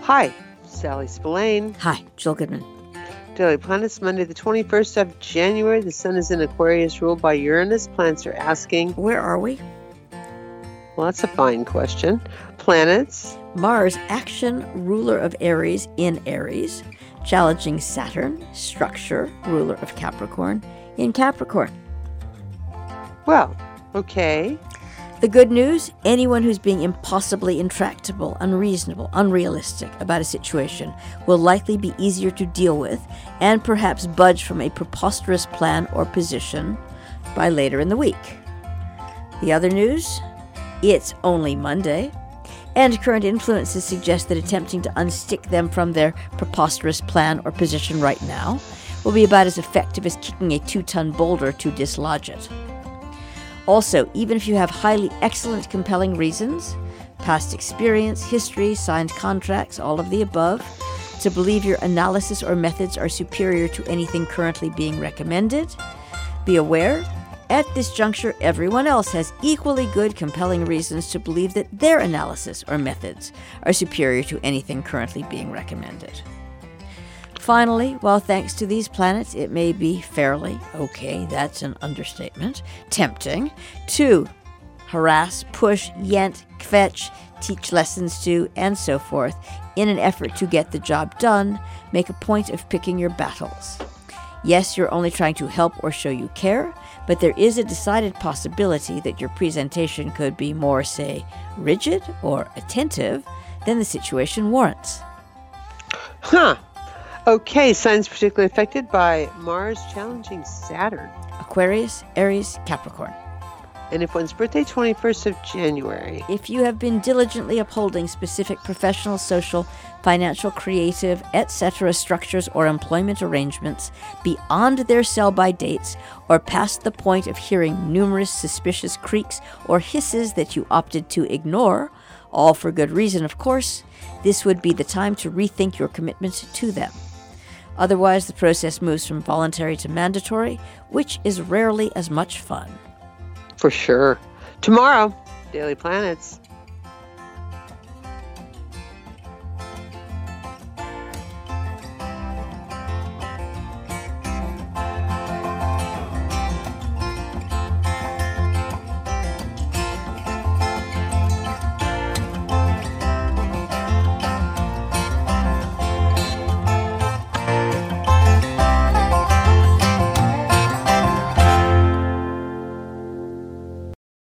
Hi, Sally Spillane. Hi, Jill Goodman. Daily Planets, Monday the 21st of January. The sun is in Aquarius, ruled by Uranus. Planets are asking, where are we? Well, that's a fine question. Planets. Mars, action, ruler of Aries in Aries, challenging Saturn, structure, ruler of Capricorn, in Capricorn. Well, okay. The good news, anyone who's being impossibly intractable, unreasonable, unrealistic about a situation will likely be easier to deal with and perhaps budge from a preposterous plan or position by later in the week. The other news, it's only Monday, and current influences suggest that attempting to unstick them from their preposterous plan or position right now will be about as effective as kicking a 2-ton boulder to dislodge it. Also, even if you have highly excellent, compelling reasons, past experience, history, signed contracts, all of the above, to believe your analysis or methods are superior to anything currently being recommended, be aware, at this juncture, everyone else has equally good, compelling reasons to believe that their analysis or methods are superior to anything currently being recommended. Finally, while thanks to these planets, it may be fairly, okay, that's an understatement, tempting to harass, push, yent, kvetch, teach lessons to, and so forth, in an effort to get the job done, make a point of picking your battles. Yes, you're only trying to help or show you care, but there is a decided possibility that your presentation could be more, say, rigid or attentive than the situation warrants. Okay, signs particularly affected by Mars challenging Saturn. Aquarius, Aries, Capricorn. And if one's birthday, 21st of January. If you have been diligently upholding specific professional, social, financial, creative, etc. structures or employment arrangements beyond their sell-by dates or past the point of hearing numerous suspicious creaks or hisses that you opted to ignore, all for good reason, of course, this would be the time to rethink your commitment to them. Otherwise, the process moves from voluntary to mandatory, which is rarely as much fun. For sure. Tomorrow, Daily Planets.